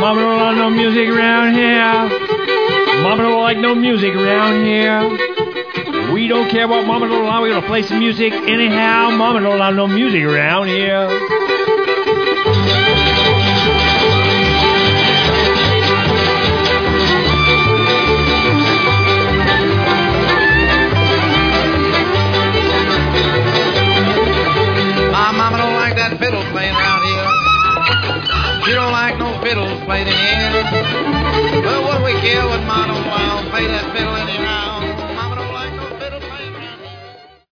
Mama don't like no music around here. Mama don't like no music around here. We don't care what Mama don't allow. We're gonna play some music anyhow. Mama don't allow no music around here. My mama don't like that fiddle playing around here. She don't like no fiddles played in here. Well, what do we care what Ma don't allow? Play that fiddle anyhow.